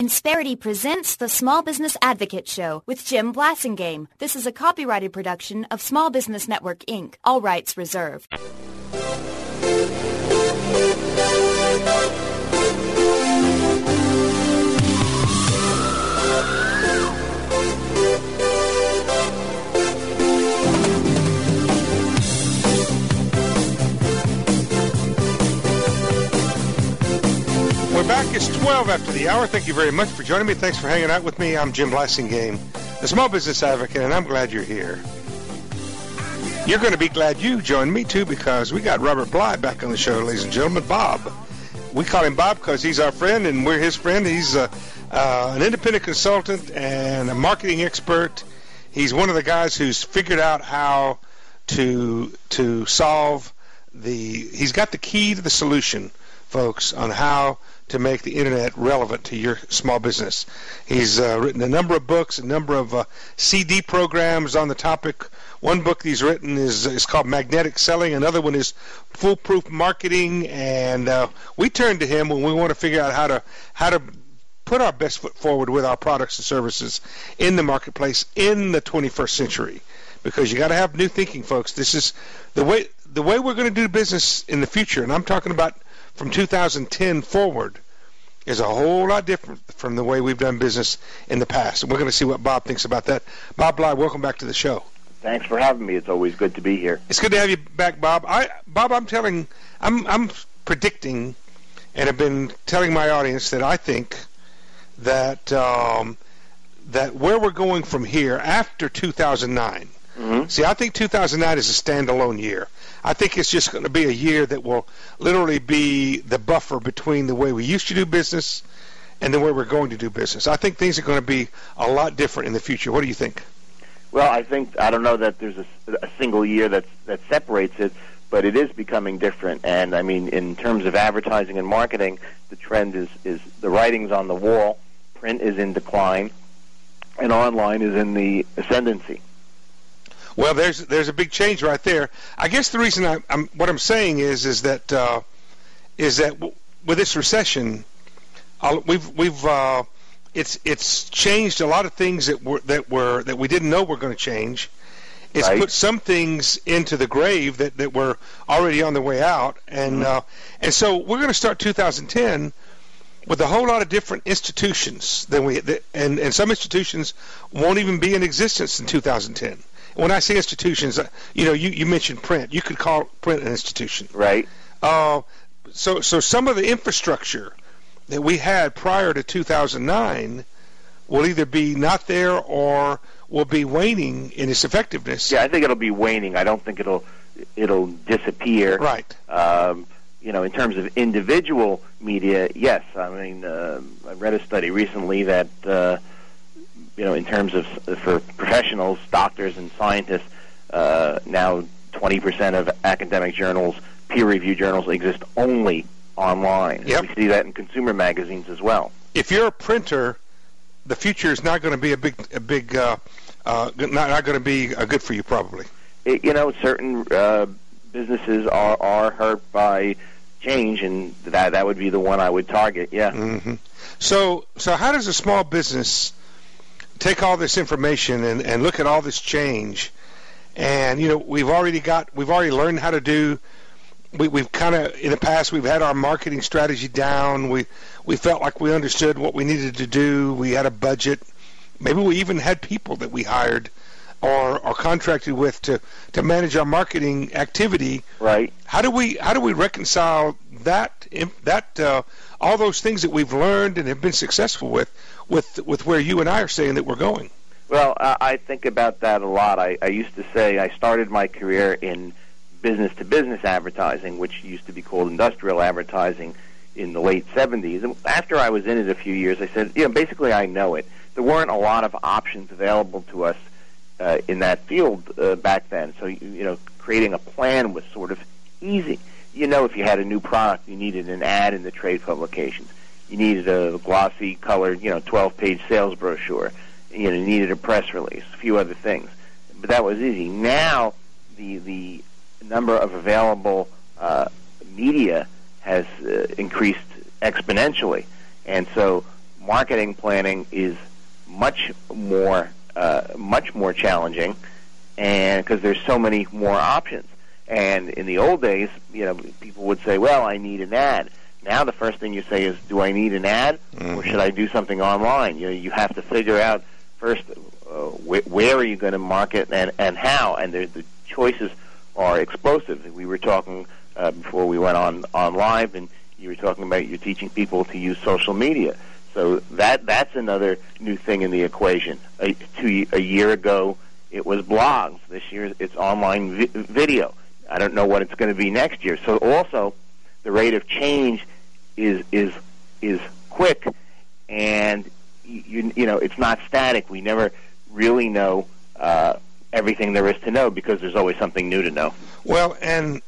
Insperity presents the Small Business Advocate Show with Jim Blasingame. This is a copyrighted production of Small Business Network, Inc. All rights reserved. We're back. It's 12 after the hour. Thank you very much for joining me. Thanks for hanging out with me. I'm Jim Blasingame, the Small Business Advocate, and I'm glad you're here. You're going to be glad you joined me, too, because we got Robert Bly back on the show, ladies and gentlemen. Bob. We call him Bob because he's our friend, and we're his friend. He's an independent consultant and a marketing expert. He's one of the guys who's figured out how to solve he's got the key to the solution, folks, on how to make the internet relevant to your small business. He's written a number of books, a number of CD programs on the topic. One book he's written is called Magnetic Selling. Another one is Foolproof Marketing. And we turn to him when we want to figure out how to put our best foot forward with our products and services in the marketplace in the 21st century. Because you got to have new thinking, folks. This is the way we're going to do business in the future. And I'm talking about from 2010 forward is a whole lot different from the way we've done business in the past. And we're going to see what Bob thinks about that. Bob Bly, welcome back to the show. Thanks for having me. It's always good to be here. It's good to have you back, Bob. I'm predicting and have been telling my audience that I think that that where we're going from here after 2009. Mm-hmm. See, I think 2009 is a standalone year. I think it's just going to be a year that will literally be the buffer between the way we used to do business and the way we're going to do business. I think things are going to be a lot different in the future. What do you think? Well, I don't know that there's a single year that separates it, but it is becoming different. And, I mean, in terms of advertising and marketing, the trend is the writing's on the wall, print is in decline, and online is in the ascendancy. Well, there's a big change right there. I guess the reason what I'm saying is that with this recession, it's changed a lot of things that we didn't know were going to change. It's right. Put some things into the grave that were already on their way out, and so we're going to start 2010 with a whole lot of different institutions and some institutions won't even be in existence in 2010. When I say institutions, you mentioned print. You could call print an institution. Right. So some of the infrastructure that we had prior to 2009 will either be not there or will be waning in its effectiveness. Yeah, I think it'll be waning. I don't think it'll disappear. Right. In terms of individual media, yes. I mean, I read a study recently that in terms of for professionals, doctors and scientists, now 20% of academic journals, peer-reviewed journals, exist only online. Yep. We see that in consumer magazines as well. If you're a printer, the future is not going to be not going to be good for you, probably. Certain businesses are hurt by change, and that would be the one I would target. Yeah. Mm-hmm. So how does a small business take all this information and look at all this change? And we've already learned how to do. We've kind of in the past we've had our marketing strategy down. We felt like we understood what we needed to do. We had a budget. Maybe we even had people that we hired or contracted with to manage our marketing activity. Right. How do we reconcile that all those things that we've learned and have been successful with where you and I are saying that we're going? Well, I think about that a lot. I used to say I started my career in business-to-business advertising, which used to be called industrial advertising in the late 70s. And after I was in it a few years, I said, basically I know it. There weren't a lot of options available to us in that field back then. So, creating a plan was sort of easy. If you had a new product, you needed an ad in the trade publications. You needed a glossy colored, 12-page sales brochure. You needed a press release, a few other things. But that was easy. Now, the number of available media has increased exponentially. And so marketing planning is much more challenging, and because there's so many more options. And in the old days, people would say, "Well, I need an ad." Now the first thing you say is, "Do I need an ad, or should I do something online?" You have to figure out first where are you going to market and how. And the choices are explosive. We were talking before we went on live, and you were talking about you're teaching people to use social media. So that's another new thing in the equation. A year ago, it was blogs. This year, it's online video. I don't know what it's going to be next year. So also, the rate of change is quick, and it's not static. We never really know everything there is to know because there's always something new to know. Well, and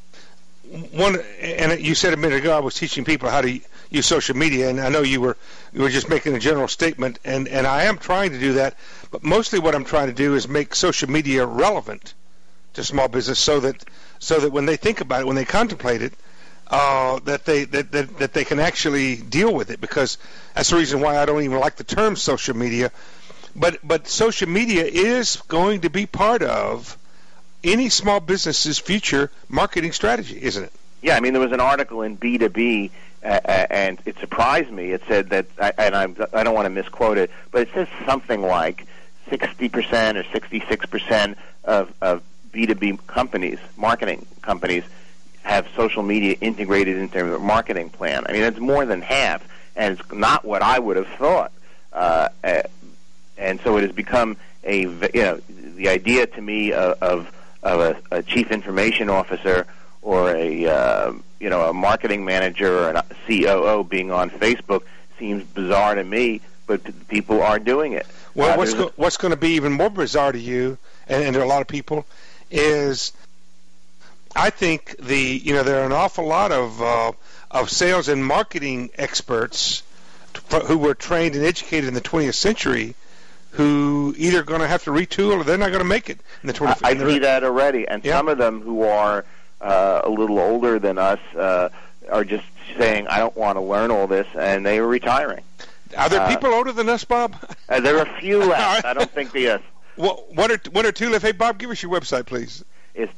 you said a minute ago I was teaching people how to use social media, and I know you were just making a general statement, and I am trying to do that, but mostly what I'm trying to do is make social media relevant to small business, so that when they think about it, when they contemplate it, that they can actually deal with it, because that's the reason why I don't even like the term social media. But social media is going to be part of any small business's future marketing strategy, isn't it? Yeah, I mean, there was an article in B2B, and it surprised me. It said that, and I don't want to misquote it, but it says something like 60% or 66% of B2B companies, marketing companies, have social media integrated into their marketing plan. I mean, it's more than half, and it's not what I would have thought. And so it has become the idea to me of a chief information officer or a marketing manager or a COO being on Facebook seems bizarre to me, but people are doing it. Well, what's going to be even more bizarre to you and to a lot of people is, I think there are an awful lot of sales and marketing experts who were trained and educated in the 20th century who either going to have to retool or they're not going to make it in the 21st. I see that already, and some of them who are a little older than us are just saying, "I don't want to learn all this," and they are retiring. Are there people older than us, Bob? There are a few left. I don't think there is. Well, one or two left. Hey, Bob, give us your website, please. It's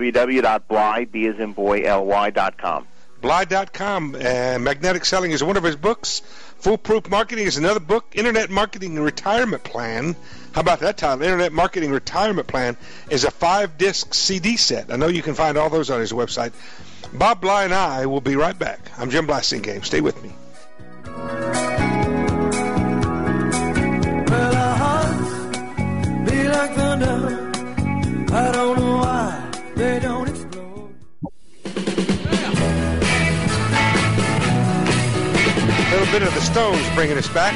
www.bly.com. Bly.com. Magnetic Selling is one of his books. Foolproof Marketing is another book. Internet Marketing Retirement Plan. How about that title? Internet Marketing Retirement Plan is a 5-disc CD set. I know you can find all those on his website. Bob Bly and I will be right back. I'm Jim Blasingame. Stay with me. Well, our hearts be like thunder. I don't know why they don't explode. A little bit of the Stones bringing us back.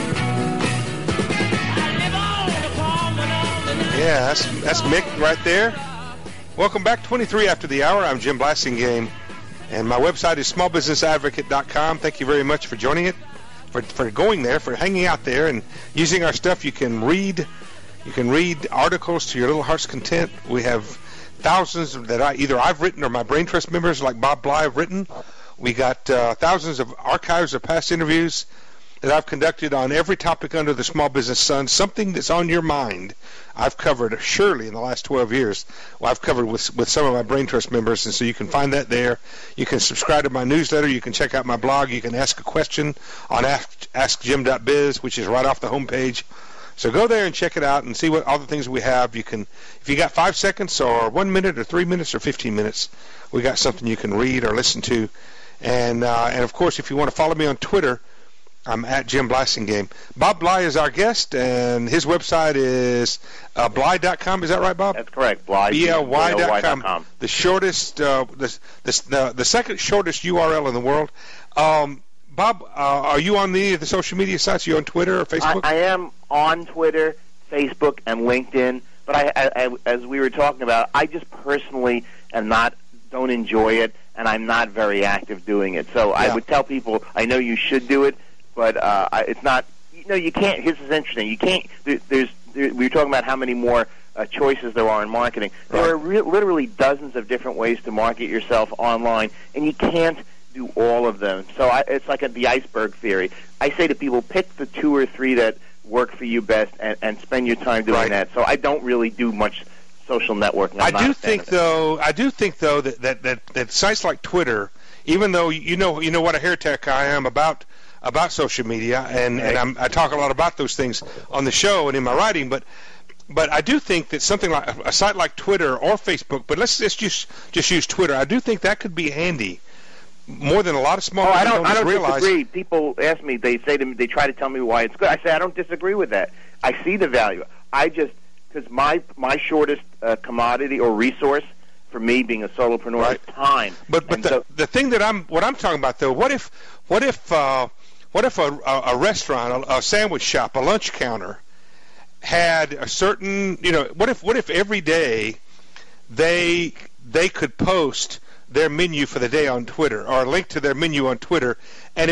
Yeah, that's Mick right there. Welcome back, 23 after the hour. I'm Jim Blasingame, and my website is smallbusinessadvocate.com. Thank you very much for joining it, for going there, for hanging out there and using our stuff. You can read articles to your little heart's content. We have thousands that I've written or my Brain Trust members like Bob Bly have written. We got thousands of archives of past interviews that I've conducted on every topic under the small business sun. Something that's on your mind, I've covered surely in the last 12 years. Well, I've covered with some of my Brain Trust members, and so you can find that there. You can subscribe to my newsletter. You can check out my blog. You can ask a question on AskJim.biz, which is right off the homepage. So go there and check it out and see what all the things we have. You can, if you got 5 seconds or 1 minute or 3 minutes or 15 minutes, we got something you can read or listen to. And of course, if you want to follow me on Twitter, I'm at Jim Blasingame. Bob Bly is our guest, and his website is Bly.com. Is that right, Bob? That's correct. Bly. BLY.com. The shortest, the second shortest URL in the world. Bob, are you on any of the social media sites? Are you on Twitter or Facebook? I am on Twitter, Facebook, and LinkedIn. But I, as we were talking about, I just personally don't enjoy it, and I'm not very active doing it. So I would tell people, I know you should do it, but it's not. You can't. This is interesting. You can't. We were talking about how many more choices there are in marketing. There are literally dozens of different ways to market yourself online, and you can't do all of them. So it's like the iceberg theory. I say to people, pick the 2 or 3 that work for you best and spend your time doing that. So I don't really do much social networking. I do think though that sites like Twitter, even though you know what a heretic I am about social media, and I talk a lot about those things on the show and in my writing, but I do think that something like a site like Twitter or Facebook, but let's just use Twitter. I do think that could be handy more than a lot of small businesses I don't realize. disagree. People ask me, they say to me, they try to tell me why it's good. I say I don't disagree with that. I see the value. Because my shortest commodity or resource for me being a solopreneur is time. But the thing that I'm talking about though, what if a restaurant, a sandwich shop, a lunch counter had a certain, what if every day they could post their menu for the day on Twitter, or a link to their menu on Twitter, and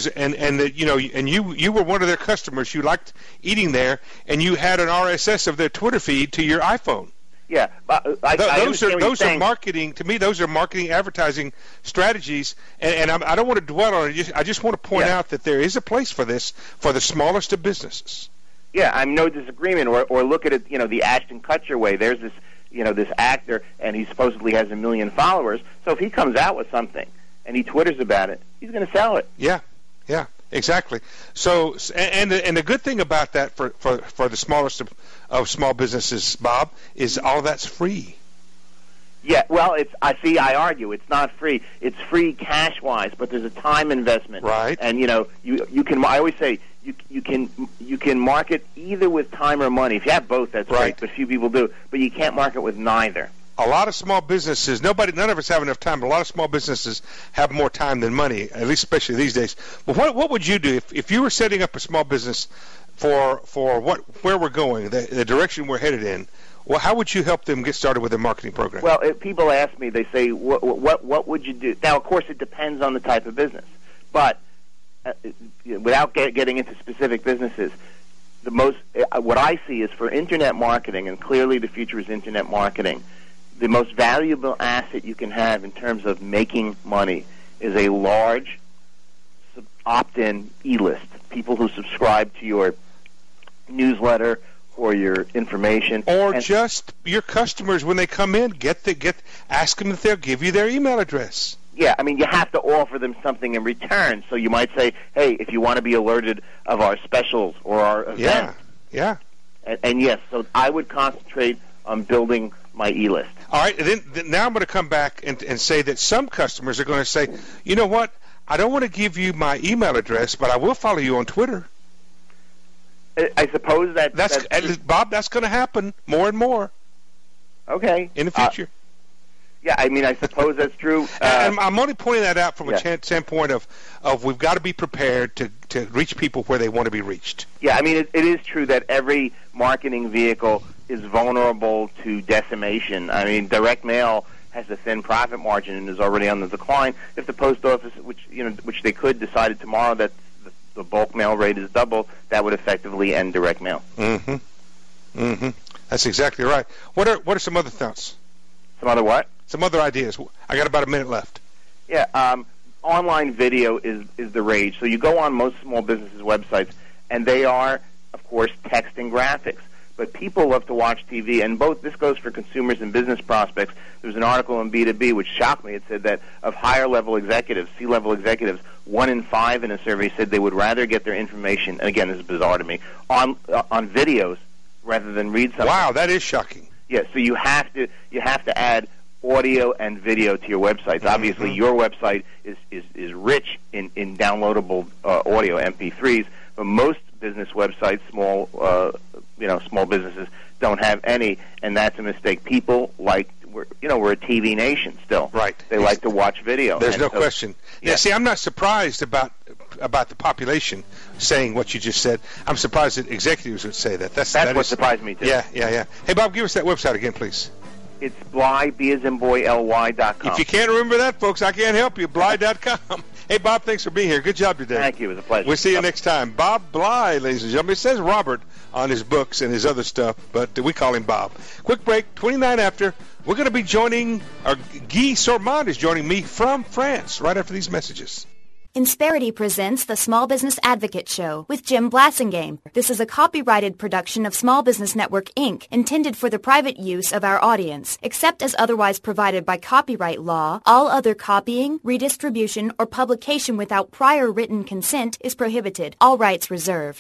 you were one of their customers, you liked eating there, and you had an RSS of their Twitter feed to your iPhone. Yeah, those are marketing. To me, those are marketing, advertising strategies, and I don't want to dwell on it. I just want to point out that there is a place for this for the smallest of businesses. Yeah, I'm no disagreement. Or look at it, the Ashton Kutcher way. There's this, this actor, and he supposedly has 1 million followers. So if he comes out with something and he Twitters about it, he's going to sell it. Yeah, exactly. So, and the good thing about that for the smallest of small businesses, Bob, is all that's free. Yeah, well, I argue it's not free. It's free cash-wise, but there's a time investment. Right. And you can. I always say you can market either with time or money. If you have both, that's great. But few people do. But you can't market with neither. A lot of small businesses, none of us have enough time, but a lot of small businesses have more time than money, at least especially these days. But what would you do if you were setting up a small business for where we're going, the direction we're headed in? Well, how would you help them get started with their marketing program? Well, if people ask me, they say, what would you do? Now, of course, it depends on the type of business. But without getting into specific businesses, what I see is for Internet marketing, and clearly the future is Internet marketing, the most valuable asset you can have in terms of making money is a large opt-in e-list, people who subscribe to your newsletter or your information, or just your customers when they come in. Ask them if they'll give you their email address. Yeah, I mean, you have to offer them something in return. So you might say, "Hey, if you want to be alerted of our specials or our events." Yeah. And yes, so I would concentrate on building my e-list. All right. Then now I'm going to come back and say that some customers are going to say, "You know what? I don't want to give you my email address, but I will follow you on Twitter." I suppose that's Bob, that's going to happen more and more. Okay. In the future. Yeah, I mean, I suppose that's true. And I'm only pointing that out from a standpoint of we've got to be prepared to reach people where they want to be reached. Yeah, I mean, it is true that every marketing vehicle is vulnerable to decimation. I mean, direct mail has a thin profit margin and is already on the decline. If the post office, which they could, decided tomorrow that the bulk mail rate is double, that would effectively end direct mail. Mm-hmm. That's exactly right. What are some other thoughts? Some other what? Some other ideas. I got about a minute left. Yeah, online video is the rage. So you go on most small businesses' websites, and they are, of course, text and graphics. But people love to watch TV, and this goes for consumers and business prospects. There was an article in B2B which shocked me. It said that of higher-level executives, C-level executives, 1 in 5 in a survey said they would rather get their information, and again, this is bizarre to me, on videos rather than read something. Wow, that is shocking. Yeah, so you have to add audio and video to your websites. Mm-hmm. Obviously, your website is rich in downloadable audio, MP3s, but most business websites, small businesses, don't have any, and that's a mistake. People we're a TV nation still. Right. They like to watch video. There's no question. Yeah. See, I'm not surprised about the population saying what you just said. I'm surprised that executives would say that. That's what surprised me too. Yeah. Hey, Bob, give us that website again, please. It's Bly, B-as-in-boy-L-Y.com. If you can't remember that, folks, I can't help you. Bly.com. Hey, Bob, thanks for being here. Good job today. Thank you. It was a pleasure. We'll see you next time. Bob Bly, ladies and gentlemen. It says Robert on his books and his other stuff, but we call him Bob. Quick break, 29 after. We're going to be joining, Guy Sormand is joining me from France right after these messages. Insperity presents the Small Business Advocate Show with Jim Blasingame. This is a copyrighted production of Small Business Network, Inc., intended for the private use of our audience. Except as otherwise provided by copyright law, all other copying, redistribution, or publication without prior written consent is prohibited. All rights reserved.